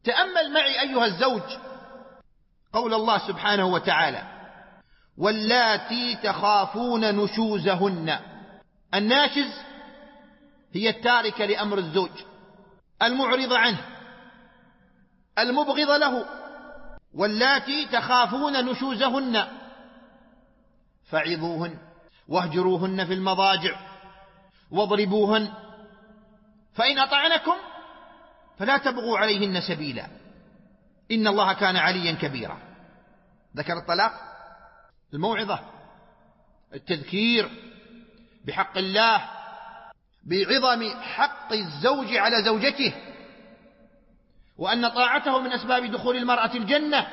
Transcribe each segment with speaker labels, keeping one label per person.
Speaker 1: تأمل معي أيها الزوج قول الله سبحانه وتعالى: واللاتي تخافون نشوزهن. الناشز هي التاركة لأمر الزوج، المعرضة عنه، المبغضة له. واللاتي تخافون نشوزهن فعظوهن واهجروهن في المضاجع واضربوهن، فإن أطعنكم فلا تبغوا عليهن سبيلا إن الله كان عليا كبيرا. ذكر الطلاق، الموعظة، التذكير بحق الله، بعظم حق الزوج على زوجته، وأن طاعته من أسباب دخول المرأة الجنة،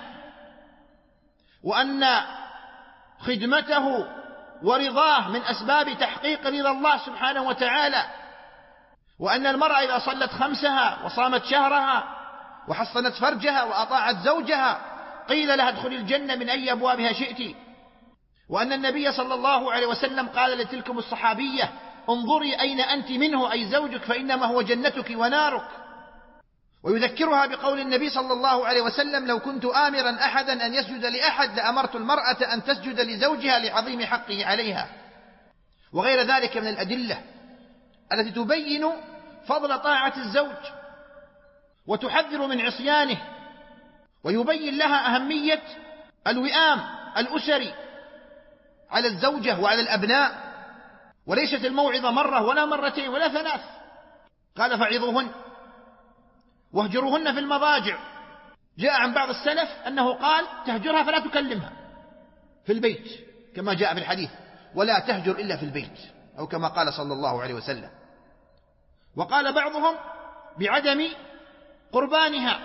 Speaker 1: وأن خدمته ورضاه من أسباب تحقيق رضا الله سبحانه وتعالى، وأن المرأة إذا صلت خمسها وصامت شهرها وحصنت فرجها وأطاعت زوجها قيل لها ادخلي الجنة من أي أبوابها شئت. وأن النبي صلى الله عليه وسلم قال لتلكم الصحابية: انظري أين أنت منه، أي زوجك، فإنما هو جنتك ونارك. ويذكرها بقول النبي صلى الله عليه وسلم: لو كنت آمرا أحدا أن يسجد لأحد لأمرت المرأة أن تسجد لزوجها لعظيم حقه عليها. وغير ذلك من الأدلة التي تبين فضل طاعة الزوج وتحذر من عصيانه، ويبين لها أهمية الوئام الأسري على الزوجة وعلى الأبناء، وليست الموعظة مرة ولا مرتين ولا ثلاث. قال: فعظوهن واهجروهن في المضاجع. جاء عن بعض السلف أنه قال: تهجرها فلا تكلمها في البيت، كما جاء في الحديث: ولا تهجر إلا في البيت، أو كما قال صلى الله عليه وسلم. وقال بعضهم: بعدم قربانها،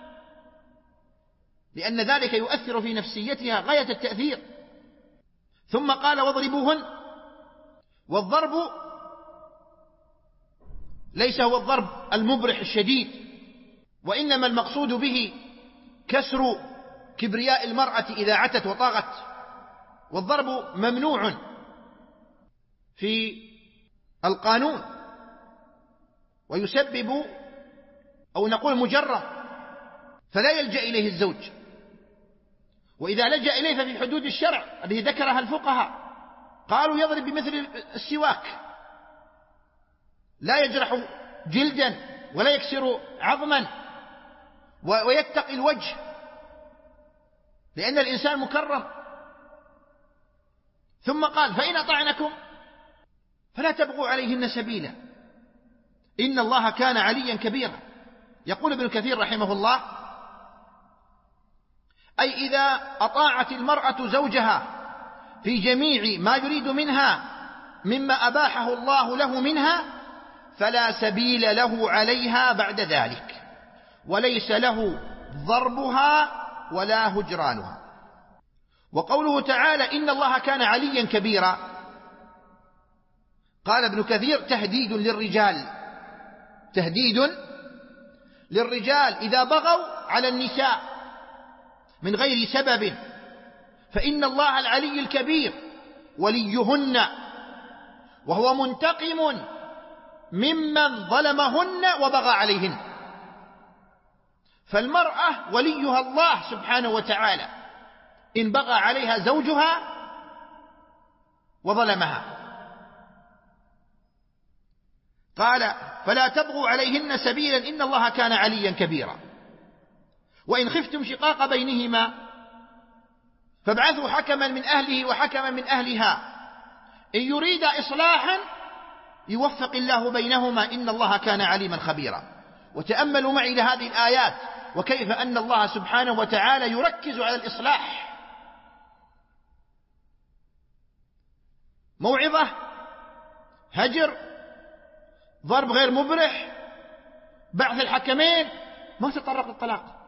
Speaker 1: لأن ذلك يؤثر في نفسيتها غاية التأثير. ثم قال: واضربوهن. والضرب ليس هو الضرب المبرح الشديد، وإنما المقصود به كسر كبرياء المرأة إذا عتت وطاغت. والضرب ممنوع في القانون، ويسبب، أو نقول مجرم، فلا يلجأ إليه الزوج. وإذا لجأ إليه ففي حدود الشرع الذي ذكرها الفقهاء، قالوا يضرب بمثل السواك، لا يجرح جلدا ولا يكسر عظما ويتقي الوجه، لأن الإنسان مكرم. ثم قال: فإن أطعنكم فلا تبغوا عليهن سبيلا إن الله كان عليا كبيرا. يقول ابن كثير رحمه الله: أي إذا أطاعت المرأة زوجها في جميع ما يريد منها مما أباحه الله له منها فلا سبيل له عليها بعد ذلك، وليس له ضربها ولا هجرانها. وقوله تعالى: إن الله كان عليا كبيرا، قال ابن كثير: تهديد للرجال، تهديد للرجال إذا بغوا على النساء من غير سبب، فإن الله العلي الكبير وليهن، وهو منتقم ممن ظلمهن وبغى عليهن. فالمرأة وليها الله سبحانه وتعالى إن بغى عليها زوجها وظلمها. قال: فلا تبغوا عليهن سبيلا إن الله كان عليا كبيرا. وإن خفتم شقاق بينهما فابعثوا حكما من أهله وحكما من أهلها إن يريد إصلاحا يوفق الله بينهما إن الله كان عليما خبيرا. وتأملوا معي لهذه الآيات وكيف أن الله سبحانه وتعالى يركز على الإصلاح. موعظة، هجر، ضرب غير مبرح، بعث الحكمين، ما تطرق الطلاق.